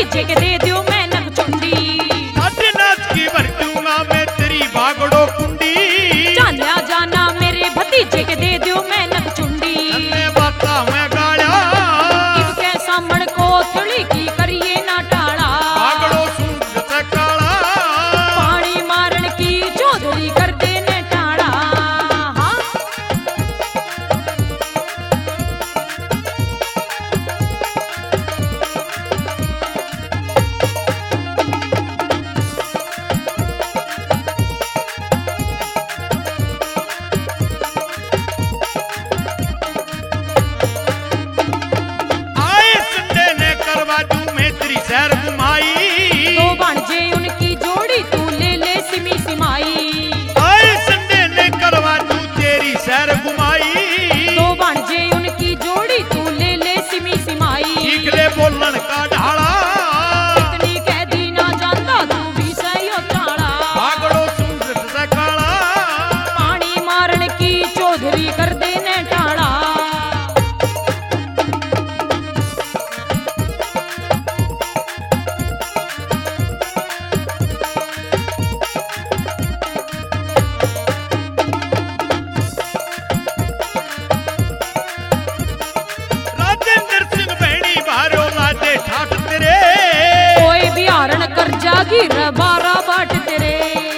भतीजे के दे दियो मैं नगचुंडी। आधे नाच की भर दूंगा मैं तेरी बागड़ो कुंडी। चाल्या जाना मेरे भतीजे के दे दियो मैं नगचुंडी। तन्ने बाता मैं गाया इनके सामण को थोड़ी की करिए ना टाला। बागड़ो सूट से काला पानी मारन की चौधरी कर देने टाला। हाँ आए संडे ने करवा दूं मैं तेरी सैर घुमाई। तो भांजे उनकी जोड़ी तू ले ले सिमी सिमाई। आए संडे ने करवा दूं तेरी सैर घुमाई। तो भांजे उनकी जोड़ी तू ले ले सिमी सिमाई। ठीक ले बोलन का ढाला इतनी कह दी ना जानता तू भी सही टाला। बागड़ो सूट से काला पानी मारन की चौधरी कर देने टाला। राजेंद्र सिंह भैणी भारो लादे ठाठ तेरे। कोई भी हारण कर जागी रे 12 बाट तेरे।